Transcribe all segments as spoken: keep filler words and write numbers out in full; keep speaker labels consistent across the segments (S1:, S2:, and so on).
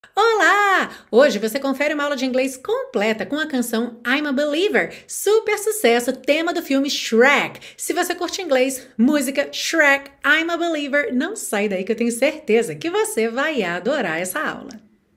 S1: Olá! Hoje você confere uma aula de inglês completa com a canção I'm a Believer, super sucesso, tema do filme Shrek. Se você curte inglês, música, Shrek, I'm a Believer, não sai daí que eu tenho certeza que você vai adorar essa aula.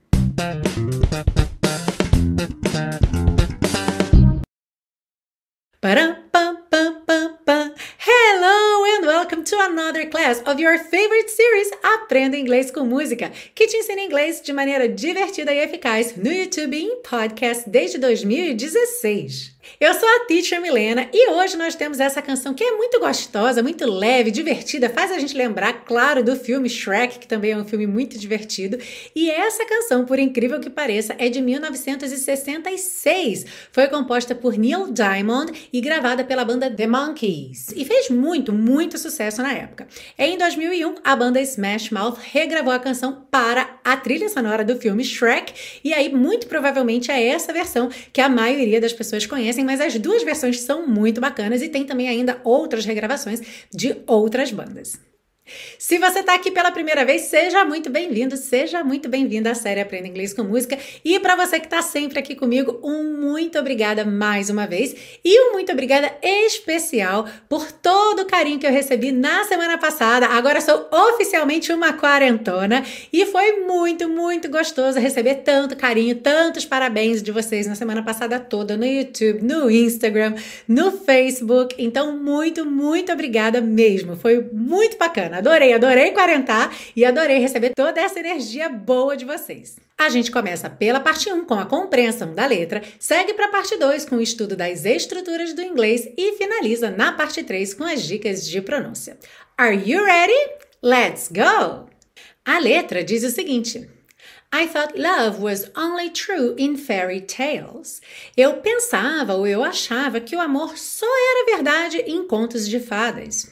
S1: Param, pam, pam, pam, pam. Hello and welcome to another class of your favorite series Aprenda Inglês com Música, que te ensina inglês de maneira divertida e eficaz no YouTube e em podcast desde dois mil e dezesseis. Eu sou a Teacher Milena e hoje nós temos essa canção que é muito gostosa, muito leve, divertida, faz a gente lembrar, claro, do filme Shrek, que também é um filme muito divertido. E essa canção, por incrível que pareça, é de mil novecentos e sessenta e seis. Foi composta por Neil Diamond e gravada pela banda The Monkees. E fez muito, muito sucesso na época. Em dois mil e um, a banda Smash Mouth regravou a canção para a trilha sonora do filme Shrek. E aí, muito provavelmente, é essa versão que a maioria das pessoas conhecem, mas as duas versões são muito bacanas e tem também ainda outras regravações de outras bandas. Se você está aqui pela primeira vez, seja muito bem-vindo, seja muito bem-vinda à série Aprenda Inglês com Música. E para você que está sempre aqui comigo, um muito obrigada mais uma vez e um muito obrigada especial por todo o carinho que eu recebi na semana passada. Agora sou oficialmente uma quarentona e foi muito, muito gostoso receber tanto carinho, tantos parabéns de vocês na semana passada toda no YouTube, no Instagram, no Facebook. Então, muito, muito obrigada mesmo. Foi muito bacana. Adorei, adorei quarentar e adorei receber toda essa energia boa de vocês. A gente começa pela parte um com a compreensão da letra, segue para a parte dois com o estudo das estruturas do inglês e finaliza na parte três com as dicas de pronúncia. Are you ready? Let's go! A letra diz o seguinte: I thought love was only true in fairy tales. Eu pensava ou eu achava que o amor só era verdade em contos de fadas.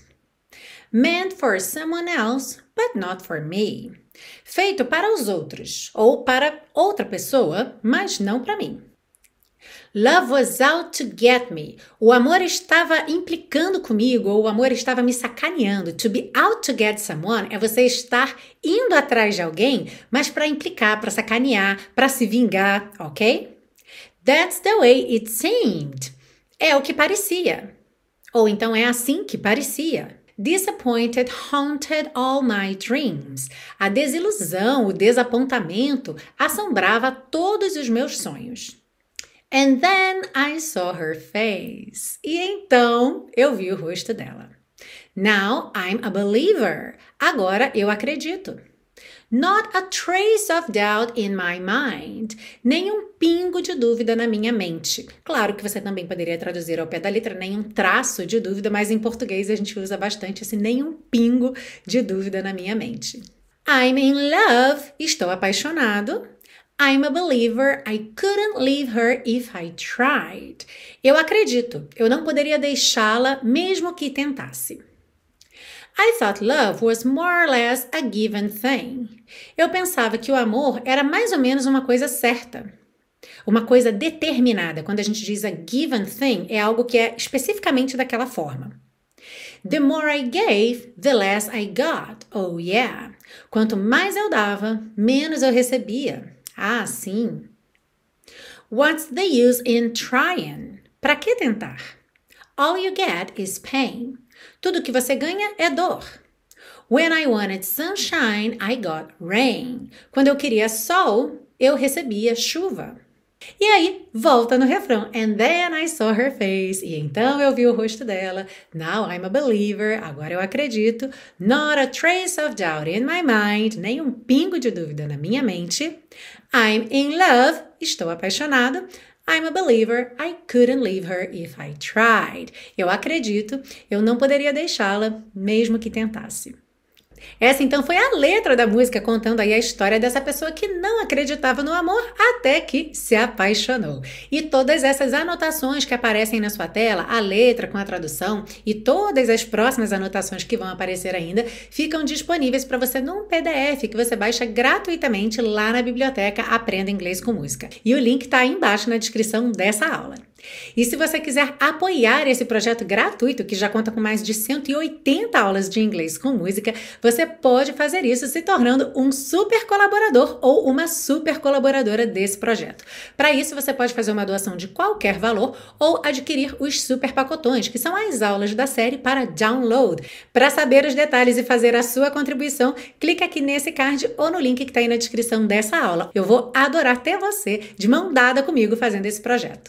S1: Meant for someone else, but not for me. Feito para os outros, ou para outra pessoa, mas não para mim. Love was out to get me. O amor estava implicando comigo, ou o amor estava me sacaneando. To be out to get someone é você estar indo atrás de alguém, mas para implicar, para sacanear, para se vingar, ok? That's the way it seemed. É o que parecia. Ou então é assim que parecia. Disappointed haunted all my dreams. A desilusão, o desapontamento assombrava todos os meus sonhos. And then I saw her face. E então eu vi o rosto dela. Now I'm a believer. Agora eu acredito. Not a trace of doubt in my mind. Nenhum pingo de dúvida na minha mente. Claro que você também poderia traduzir ao pé da letra nenhum traço de dúvida, mas em português a gente usa bastante esse nenhum pingo de dúvida na minha mente. I'm in love. Estou apaixonado. I'm a believer. I couldn't leave her if I tried. Eu acredito. Eu não poderia deixá-la mesmo que tentasse. I thought love was more or less a given thing. Eu pensava que o amor era mais ou menos uma coisa certa. Uma coisa determinada. Quando a gente diz a given thing, é algo que é especificamente daquela forma. The more I gave, the less I got. Oh yeah. Quanto mais eu dava, menos eu recebia. Ah, sim. What's the use in trying? Para que tentar? All you get is pain. Tudo que você ganha é dor. When I wanted sunshine, I got rain. Quando eu queria sol, eu recebia chuva. E aí, volta no refrão. And then I saw her face. E então eu vi o rosto dela. Now I'm a believer. Agora eu acredito. Not a trace of doubt in my mind. Nem um pingo de dúvida na minha mente. I'm in love. Estou apaixonado. I'm a believer. I couldn't leave her if I tried. Eu acredito. Eu não poderia deixá-la, mesmo que tentasse. Essa então foi a letra da música contando aí a história dessa pessoa que não acreditava no amor até que se apaixonou. E todas essas anotações que aparecem na sua tela, a letra com a tradução e todas as próximas anotações que vão aparecer ainda, ficam disponíveis para você num P D F que você baixa gratuitamente lá na biblioteca Aprenda Inglês com Música. E o link está aí embaixo na descrição dessa aula. E se você quiser apoiar esse projeto gratuito, que já conta com mais de cento e oitenta aulas de inglês com música, você pode fazer isso se tornando um super colaborador ou uma super colaboradora desse projeto. Para isso, você pode fazer uma doação de qualquer valor ou adquirir os super pacotões, que são as aulas da série para download. Para saber os detalhes e fazer a sua contribuição, clique aqui nesse card ou no link que está aí na descrição dessa aula. Eu vou adorar ter você de mão dada comigo fazendo esse projeto.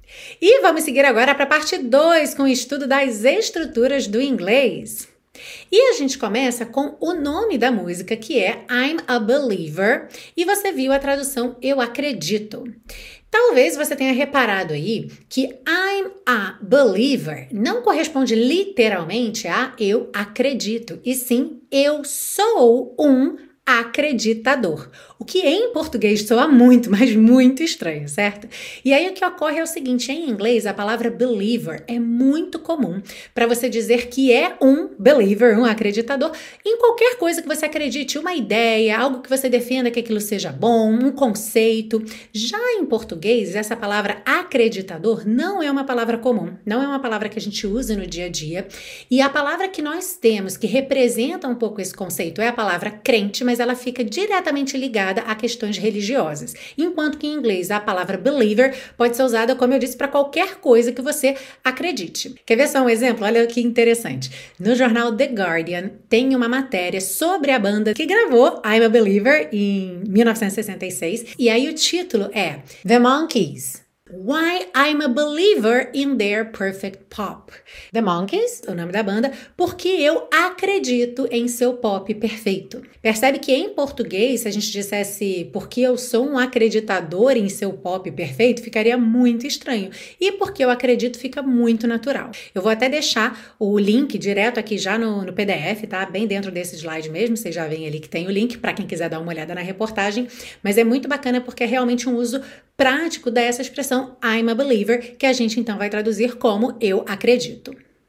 S1: E vamos seguir agora para a parte dois, com o estudo das estruturas do inglês. E a gente começa com o nome da música, que é I'm a Believer, e você viu a tradução Eu Acredito. Talvez você tenha reparado aí que I'm a Believer não corresponde literalmente a Eu Acredito, e sim Eu Sou um Acreditador, o que em português soa muito, mas muito estranho, certo? E aí o que ocorre é o seguinte, em inglês a palavra believer é muito comum para você dizer que é um believer, um acreditador, em qualquer coisa que você acredite, uma ideia, algo que você defenda que aquilo seja bom, um conceito. Já em português, essa palavra acreditador não é uma palavra comum, não é uma palavra que a gente usa no dia a dia, e a palavra que nós temos que representa um pouco esse conceito é a palavra crente, mas ela fica diretamente ligada a questões religiosas, enquanto que em inglês a palavra believer pode ser usada, como eu disse, para qualquer coisa que você acredite. Quer ver só um exemplo? Olha que interessante. No jornal The Guardian tem uma matéria sobre a banda que gravou I'm a Believer em mil novecentos e sessenta e seis, e aí o título é The Monkees. Why I'm a Believer in Their Perfect Pop. The Monkees, o nome da banda, porque eu acredito em seu pop perfeito. Percebe que em português, se a gente dissesse porque eu sou um acreditador em seu pop perfeito, ficaria muito estranho. E porque eu acredito fica muito natural. Eu vou até deixar o link direto aqui já no, no P D F, tá? Bem dentro desse slide mesmo, vocês já veem ali que tem o link para quem quiser dar uma olhada na reportagem. Mas é muito bacana porque é realmente um uso prático dessa expressão I'm a Believer, que a gente então vai traduzir como eu acredito.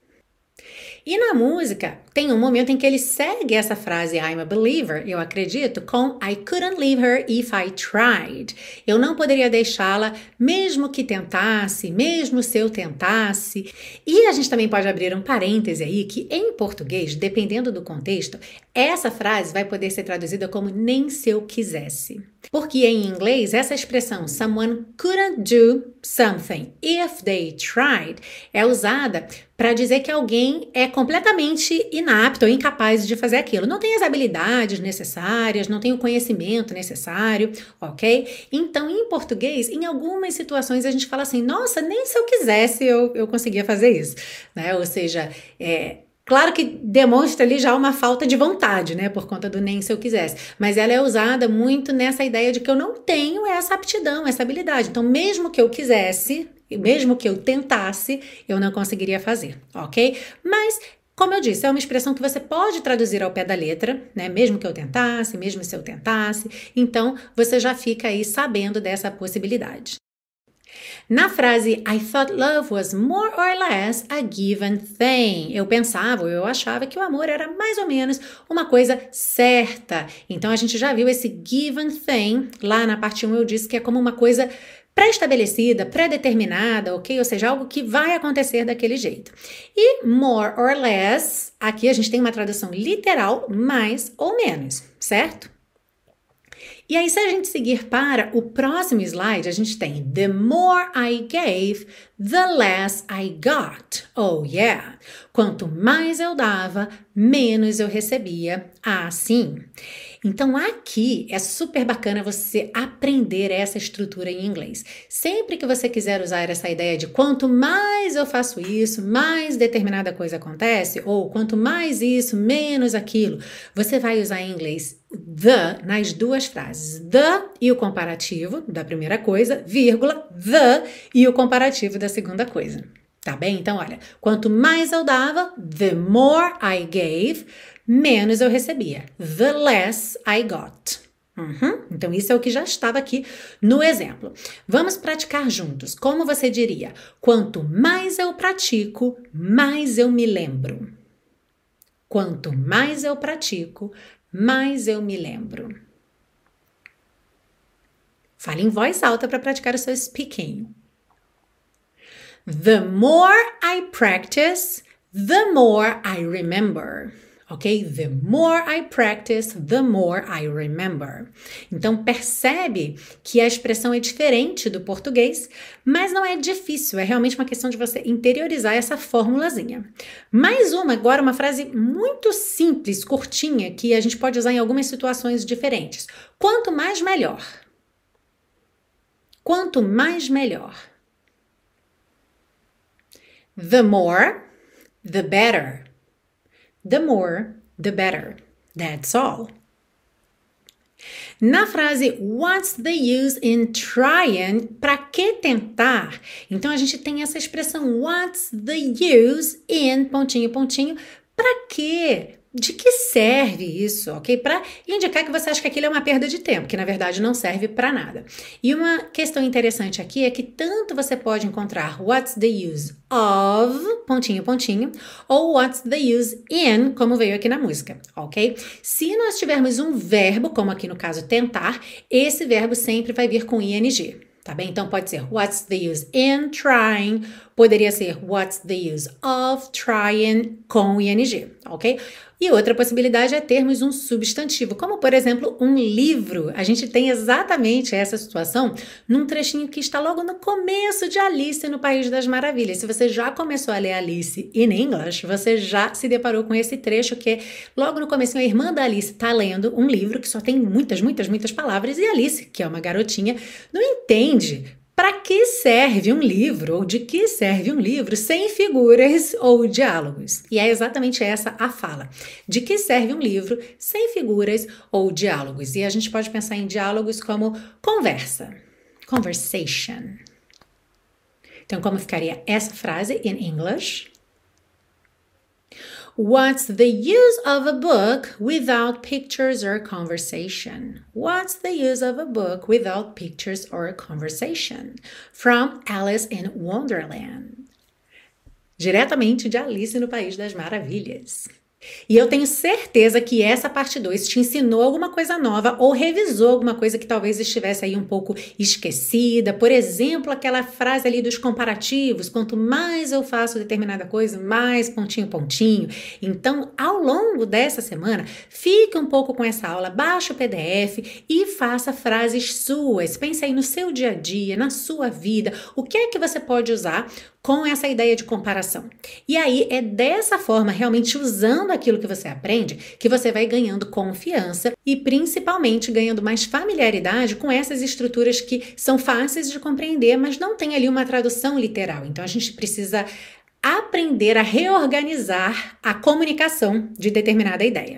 S1: E na música, tem um momento em que ele segue essa frase I'm a believer, eu acredito, com I couldn't leave her if I tried. Eu não poderia deixá-la mesmo que tentasse, mesmo se eu tentasse. E a gente também pode abrir um parêntese aí que em português, dependendo do contexto, essa frase vai poder ser traduzida como nem se eu quisesse. Porque em inglês, essa expressão someone couldn't do something if they tried é usada para dizer que alguém é completamente inapto ou incapaz de fazer aquilo. Não tem as habilidades necessárias, não tem o conhecimento necessário, ok? Então, em português, em algumas situações a gente fala assim, nossa, nem se eu quisesse eu, eu conseguia fazer isso, né? Ou seja, é... Claro que demonstra ali já uma falta de vontade, né, por conta do nem se eu quisesse, mas ela é usada muito nessa ideia de que eu não tenho essa aptidão, essa habilidade, então mesmo que eu quisesse, mesmo que eu tentasse, eu não conseguiria fazer, ok? Mas, como eu disse, é uma expressão que você pode traduzir ao pé da letra, né, mesmo que eu tentasse, mesmo se eu tentasse, então você já fica aí sabendo dessa possibilidade. Na frase I thought love was more or less a given thing. Eu pensava, ou eu achava que o amor era mais ou menos uma coisa certa. Então a gente já viu esse given thing. Lá na parte um eu disse que é como uma coisa pré-estabelecida, pré-determinada, ok? Ou seja, algo que vai acontecer daquele jeito. E more or less, aqui a gente tem uma tradução literal, mais ou menos, certo? E aí, se a gente seguir para o próximo slide, a gente tem The more I gave, the less I got. Oh yeah! Quanto mais eu dava, menos eu recebia. Ah, sim! Então, aqui é super bacana você aprender essa estrutura em inglês. Sempre que você quiser usar essa ideia de quanto mais eu faço isso, mais determinada coisa acontece, ou quanto mais isso, menos aquilo, você vai usar em inglês the nas duas frases. The e o comparativo da primeira coisa, vírgula, the e o comparativo da segunda coisa. Tá bem? Então, olha, quanto mais eu dava, the more I gave, menos eu recebia. The less I got. Uhum. Então, isso é o que já estava aqui no exemplo. Vamos praticar juntos. Como você diria? Quanto mais eu pratico, mais eu me lembro. Quanto mais eu pratico, mais eu me lembro. Fale em voz alta para praticar o seu speaking. The more I practice, the more I remember. Ok? The more I practice, the more I remember. Então, percebe que a expressão é diferente do português, mas não é difícil, é realmente uma questão de você interiorizar essa formulazinha. Mais uma, agora, uma frase muito simples, curtinha, que a gente pode usar em algumas situações diferentes. Quanto mais, melhor. Quanto mais, melhor. The more, the better. The more, the better. That's all. Na frase what's the use in trying? Para que tentar? Então a gente tem essa expressão what's the use in pontinho pontinho. Para quê? De que serve isso, ok? Para indicar que você acha que aquilo é uma perda de tempo, que na verdade não serve para nada. E uma questão interessante aqui é que tanto você pode encontrar what's the use of, pontinho, pontinho, ou what's the use in, como veio aqui na música, ok? Se nós tivermos um verbo, como aqui no caso tentar, esse verbo sempre vai vir com ing. Tá bem? Então pode ser what's the use in trying, poderia ser what's the use of trying com ing, ok? E outra possibilidade é termos um substantivo, como por exemplo um livro. A gente tem exatamente essa situação num trechinho que está logo no começo de Alice no País das Maravilhas. Se você já começou a ler Alice in English, você já se deparou com esse trecho que logo no começo a irmã da Alice está lendo um livro que só tem muitas, muitas, muitas palavras e Alice, que é uma garotinha, não entende para que serve um livro ou de que serve um livro sem figuras ou diálogos. E é exatamente essa a fala. De que serve um livro sem figuras ou diálogos? E a gente pode pensar em diálogos como conversa, conversation. Então, como ficaria essa frase in English? What's the use of a book without pictures or conversation? What's the use of a book without pictures or conversation? From Alice in Wonderland. Diretamente de Alice no País das Maravilhas. E eu tenho certeza que essa parte dois te ensinou alguma coisa nova ou revisou alguma coisa que talvez estivesse aí um pouco esquecida. Por exemplo, aquela frase ali dos comparativos, quanto mais eu faço determinada coisa, mais pontinho, pontinho. Então, ao longo dessa semana, fique um pouco com essa aula, baixe o P D F e faça frases suas. Pense aí no seu dia a dia, na sua vida, o que é que você pode usar com essa ideia de comparação. E aí, é dessa forma, realmente usando aquilo que você aprende, que você vai ganhando confiança e principalmente ganhando mais familiaridade com essas estruturas que são fáceis de compreender, mas não tem ali uma tradução literal. Então, a gente precisa aprender a reorganizar a comunicação de determinada ideia.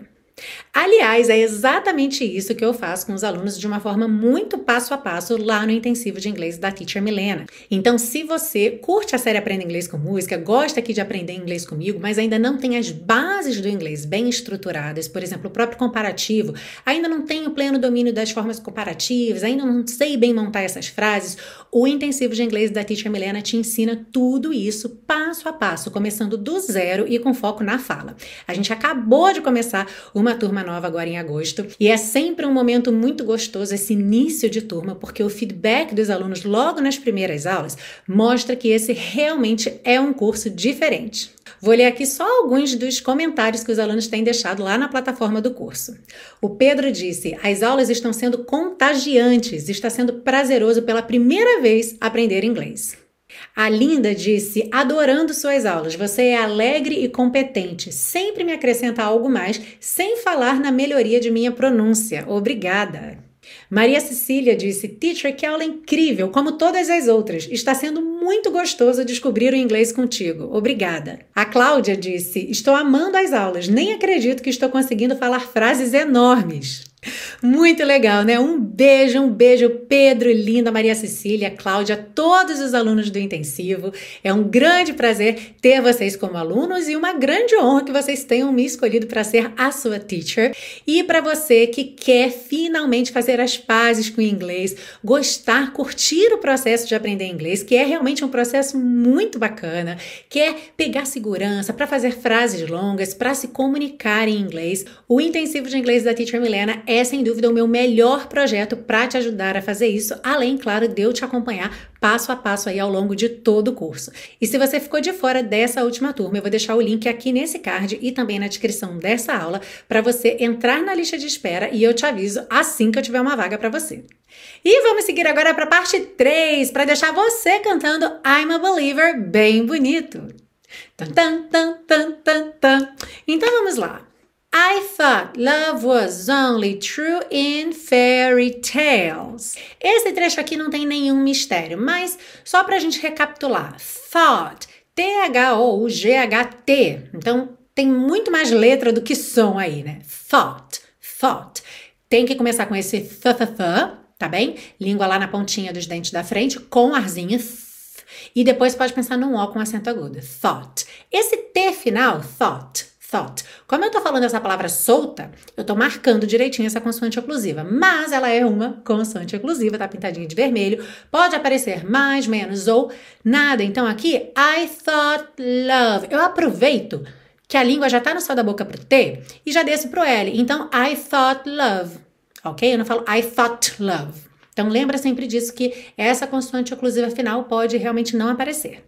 S1: Aliás, é exatamente isso que eu faço com os alunos de uma forma muito passo a passo lá no intensivo de inglês da Teacher Milena. Então, se você curte a série Aprenda Inglês com Música, gosta aqui de aprender inglês comigo, mas ainda não tem as bases do inglês bem estruturadas, por exemplo, o próprio comparativo, ainda não tenho pleno domínio das formas comparativas, ainda não sei bem montar essas frases, o intensivo de inglês da Teacher Milena te ensina tudo isso passo a passo, começando do zero e com foco na fala. A gente acabou de começar uma turma nova agora em agosto e é sempre um momento muito gostoso esse início de turma, porque o feedback dos alunos logo nas primeiras aulas mostra que esse realmente é um curso diferente. Vou ler aqui só alguns dos comentários que os alunos têm deixado lá na plataforma do curso. O Pedro disse: as aulas estão sendo contagiantes, está sendo prazeroso pela primeira vez aprender inglês. A Linda disse: adorando suas aulas, você é alegre e competente, sempre me acrescenta algo mais, sem falar na melhoria de minha pronúncia. Obrigada. Maria Cecília disse: Teacher, que aula incrível, como todas as outras. Está sendo muito gostoso descobrir o inglês contigo. Obrigada. A Cláudia disse: estou amando as aulas, nem acredito que estou conseguindo falar frases enormes. Muito legal, né? Um beijo, um beijo, Pedro, Linda, Maria Cecília, Cláudia, todos os alunos do intensivo. É um grande prazer ter vocês como alunos e uma grande honra que vocês tenham me escolhido para ser a sua teacher. E para você que quer finalmente fazer as pazes com o inglês, gostar, curtir o processo de aprender inglês, que é realmente um processo muito bacana, quer pegar segurança para fazer frases longas, para se comunicar em inglês, o intensivo de inglês da Teacher Milena é sem dúvida o meu melhor projeto para te ajudar a fazer isso, além, claro, de eu te acompanhar passo a passo aí ao longo de todo o curso. E se você ficou de fora dessa última turma, eu vou deixar o link aqui nesse card e também na descrição dessa aula para você entrar na lista de espera e eu te aviso assim que eu tiver uma vaga para você. E vamos seguir agora para a parte três, para deixar você cantando I'm a Believer bem bonito. Tan, tan, tan, tan, tan, tan. Então vamos lá. I thought love was only true in fairy tales. Esse trecho aqui não tem nenhum mistério, mas só para a gente recapitular. Thought, T H O U G H T. Então tem muito mais letra do que som aí, né? Thought, thought. Tem que começar com esse th, th, th, tá bem? Língua lá na pontinha dos dentes da frente, com arzinho. Th. E depois pode pensar num O com acento agudo. Thought. Esse T final, thought, thought. Como eu tô falando essa palavra solta, eu tô marcando direitinho essa consoante oclusiva. Mas ela é uma consoante oclusiva, tá pintadinha de vermelho. Pode aparecer mais, menos ou nada. Então aqui, I thought love. Eu aproveito que a língua já tá no céu da boca pro T e já desço pro L. Então, I thought love. Ok? Eu não falo I thought love. Então, lembra sempre disso, que essa consoante oclusiva final pode realmente não aparecer.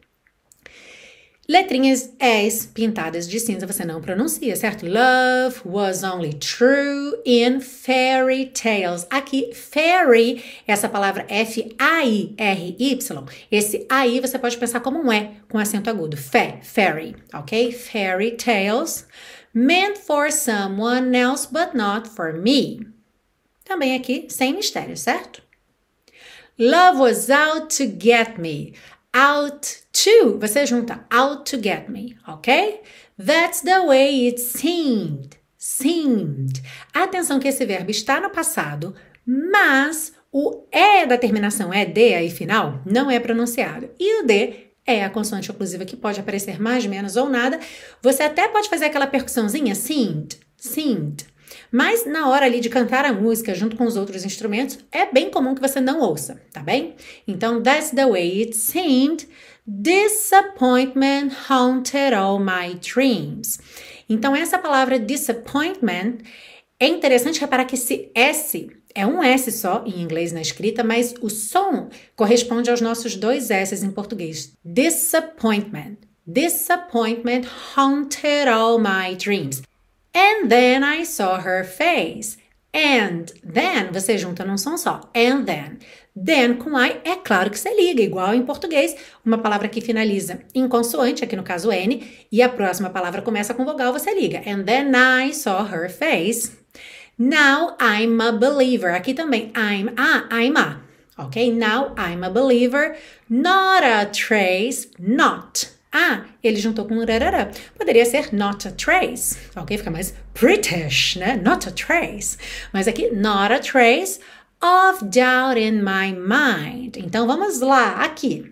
S1: Letrinhas S pintadas de cinza você não pronuncia, certo? Love was only true in fairy tales. Aqui, fairy, essa palavra F A I R Y, esse A I você pode pensar como um E com acento agudo. Fe, fairy, ok? Fairy tales, meant for someone else but not for me. Também aqui, sem mistério, certo? Love was out to get me. Out to, você junta out to get me, ok? That's the way it seemed. Seemed. Atenção que esse verbo está no passado, mas o E da terminação é D aí final não é pronunciado. E o D é a consoante oclusiva que pode aparecer mais, menos ou nada. Você até pode fazer aquela percussãozinha seemed, seemed. Mas na hora ali de cantar a música junto com os outros instrumentos, é bem comum que você não ouça, tá bem? Então, that's the way it seemed. Disappointment haunted all my dreams. Então, essa palavra disappointment, é interessante reparar que esse S é um S só em inglês na escrita, mas o som corresponde aos nossos dois S's em português. Disappointment. Disappointment haunted all my dreams. And then I saw her face. And then, você junta num som só. And then. Then com I, é claro que você liga, igual em português. Uma palavra que finaliza em consoante, aqui no caso N, e a próxima palavra começa com vogal, você liga. And then I saw her face. Now I'm a believer. Aqui também, I'm a, I'm a. Ok? Now I'm a believer. Not a trace, not. Ah, ele juntou com um rarará. Poderia ser not a trace, ok? Fica mais British, né? Not a trace. Mas aqui, not a trace of doubt in my mind. Então, vamos lá, aqui.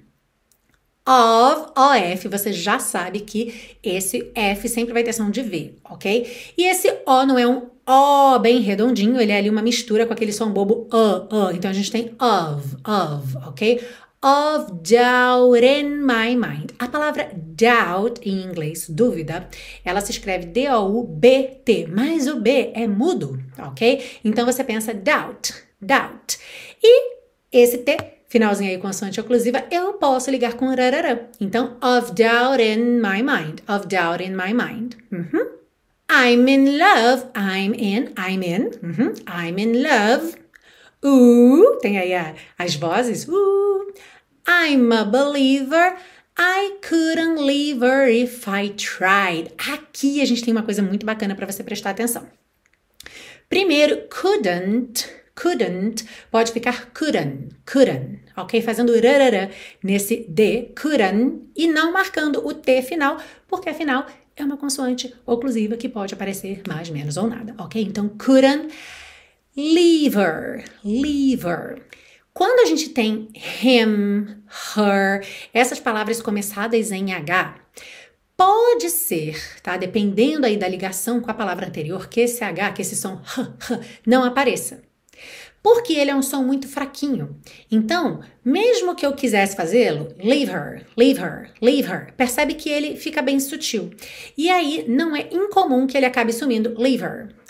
S1: Of, O F, você já sabe que esse F sempre vai ter som de V, ok? E esse O não é um O bem redondinho, ele é ali uma mistura com aquele som bobo A, A. Então, a gente tem of, of, ok? Of doubt in my mind. A palavra doubt, em inglês, dúvida, ela se escreve D O U B T, mas o B é mudo, ok? Então você pensa doubt, doubt. E esse T, finalzinho aí consoante oclusiva, eu posso ligar com rarará. Então, of doubt in my mind, of doubt in my mind. Uhum. I'm in love, I'm in, I'm in, uhum. I'm in love. Uh, tem aí a, as vozes. Uh, I'm a believer. I couldn't leave her if I tried. Aqui a gente tem uma coisa muito bacana para você prestar atenção. Primeiro, couldn't, couldn't, pode ficar couldn't, couldn't, ok? Fazendo rarará nesse D, couldn't, e não marcando o T final, porque afinal é uma consoante oclusiva que pode aparecer mais, menos ou nada, ok? Então, couldn't leave her, leave her. Quando a gente tem him, her, essas palavras começadas em H, pode ser, tá? Dependendo aí da ligação com a palavra anterior, que esse H, que esse som h, h, não apareça. Porque ele é um som muito fraquinho. Então, mesmo que eu quisesse fazê-lo, leave her, leave her, leave her, percebe que ele fica bem sutil. E aí, não é incomum que ele acabe sumindo, leave her.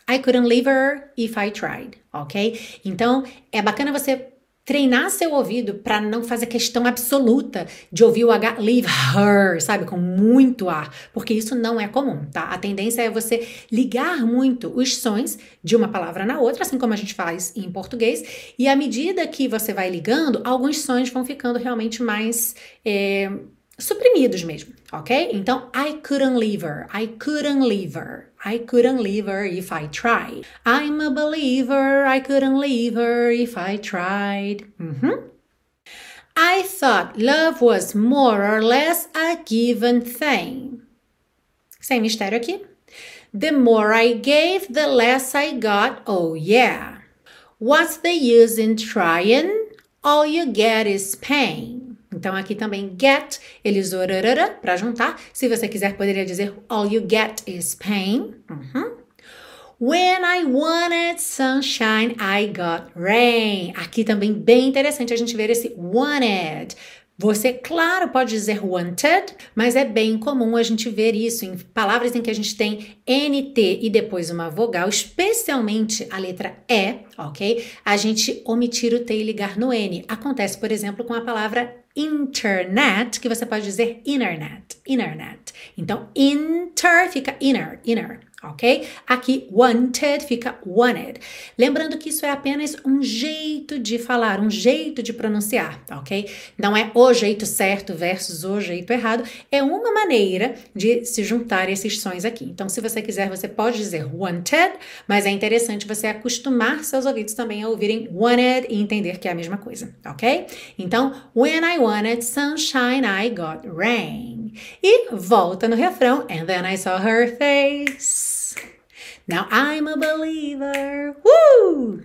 S1: I couldn't leave her if I tried, ok? Então, é bacana você treinar seu ouvido para não fazer questão absoluta de ouvir o H, leave her, sabe, com muito ar, porque isso não é comum, tá? A tendência é você ligar muito os sons de uma palavra na outra, assim como a gente faz em português, e à medida que você vai ligando, alguns sons vão ficando realmente mais é, suprimidos mesmo, ok? Então, I couldn't leave her, I couldn't leave her. I couldn't leave her if I tried. I'm a believer, I couldn't leave her if I tried. Mm-hmm. I thought love was more or less a given thing. Sem mistério aqui. The more I gave, the less I got, oh yeah. What's the use in trying? All you get is pain. Então, aqui também get, ele usou rarara para juntar. Se você quiser, poderia dizer all you get is pain. Uhum. When I wanted sunshine, I got rain. Aqui também bem interessante a gente ver esse wanted. Você, claro, pode dizer wanted, mas é bem comum a gente ver isso em palavras em que a gente tem N T e depois uma vogal, especialmente a letra E, ok? A gente omitir o T e ligar no N. Acontece, por exemplo, com a palavra internet, que você pode dizer internet, internet. Então, inter fica inner, inner, ok? Aqui, wanted fica wanted. Lembrando que isso é apenas um jeito de falar, um jeito de pronunciar, ok? Não é o jeito certo versus o jeito errado, é uma maneira de se juntar esses sons aqui. Então, se você quiser, você pode dizer wanted, mas é interessante você acostumar seus ouvidos também a ouvirem wanted e entender que é a mesma coisa, ok? Então, when I wanted sunshine, I got rain. E volta no refrão, and then I saw her face. Now I'm a believer. Woo!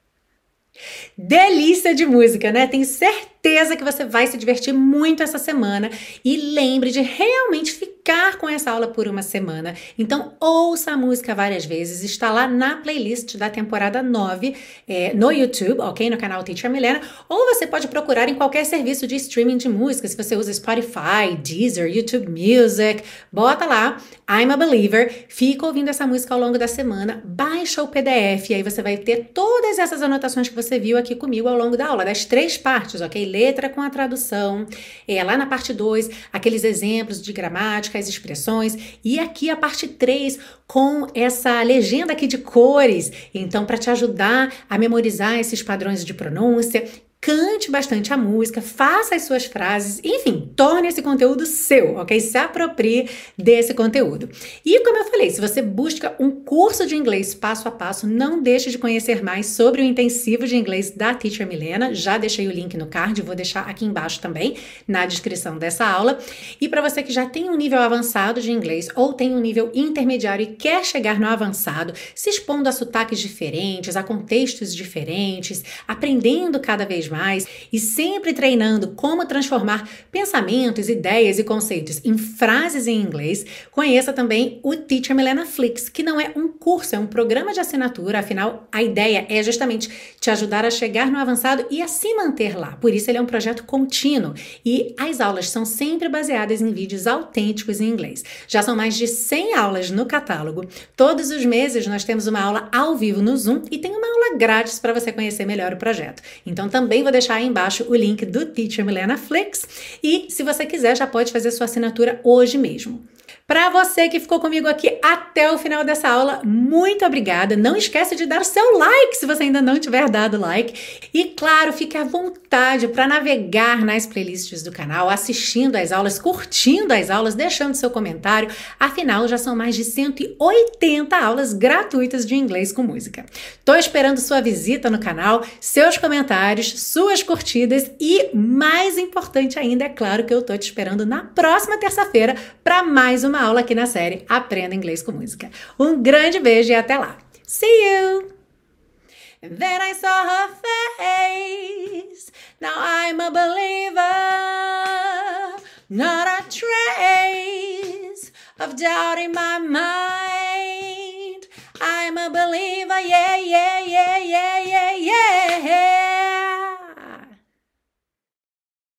S1: Delícia de música, né? Tenho certeza que você vai se divertir muito essa semana e lembre de realmente ficar com essa aula por uma semana. Então, ouça a música várias vezes, está lá na playlist da temporada nove é, no YouTube, ok? No canal Teacher Milena, ou você pode procurar em qualquer serviço de streaming de música, se você usa Spotify, Deezer, YouTube Music, bota lá, I'm a Believer, fica ouvindo essa música ao longo da semana, baixa o P D F, e aí você vai ter todas essas anotações que você viu aqui comigo ao longo da aula, das três partes, ok? Letra com a tradução, é, lá na parte dois, aqueles exemplos de gramática, as expressões, e aqui a parte três com essa legenda aqui de cores, então para te ajudar a memorizar esses padrões de pronúncia. Cante bastante a música, faça as suas frases, enfim, torne esse conteúdo seu, ok? Se aproprie desse conteúdo. E como eu falei, se você busca um curso de inglês passo a passo, não deixe de conhecer mais sobre o intensivo de inglês da Teacher Milena. Já deixei o link no card, vou deixar aqui embaixo também, na descrição dessa aula. E para você que já tem um nível avançado de inglês ou tem um nível intermediário e quer chegar no avançado, se expondo a sotaques diferentes, a contextos diferentes, aprendendo cada vez mais, mais e sempre treinando como transformar pensamentos, ideias e conceitos em frases em inglês, conheça também o Teacher Milena Flix, que não é um curso, é um programa de assinatura, afinal a ideia é justamente te ajudar a chegar no avançado e a se manter lá, por isso ele é um projeto contínuo e as aulas são sempre baseadas em vídeos autênticos em inglês. Já são mais de cem aulas no catálogo, todos os meses nós temos uma aula ao vivo no Zoom e tem uma aula grátis para você conhecer melhor o projeto. Então também vou deixar aí embaixo o link do Teacher Milena Flix e se você quiser já pode fazer sua assinatura hoje mesmo. Para você que ficou comigo aqui até o final dessa aula, muito obrigada. Não esquece de dar o seu like se você ainda não tiver dado like. E claro, fique à vontade para navegar nas playlists do canal, assistindo às aulas, curtindo as aulas, deixando seu comentário. Afinal, já são mais de cento e oitenta aulas gratuitas de inglês com música. Tô esperando sua visita no canal, seus comentários, suas curtidas e, mais importante ainda, é claro que eu tô te esperando na próxima terça-feira para mais uma aula aqui na série Aprenda Inglês com Música. Um grande beijo e até lá. See you! And then I saw her face. Now I'm a believer. Not a trace of doubt in my mind. I'm a believer, yeah.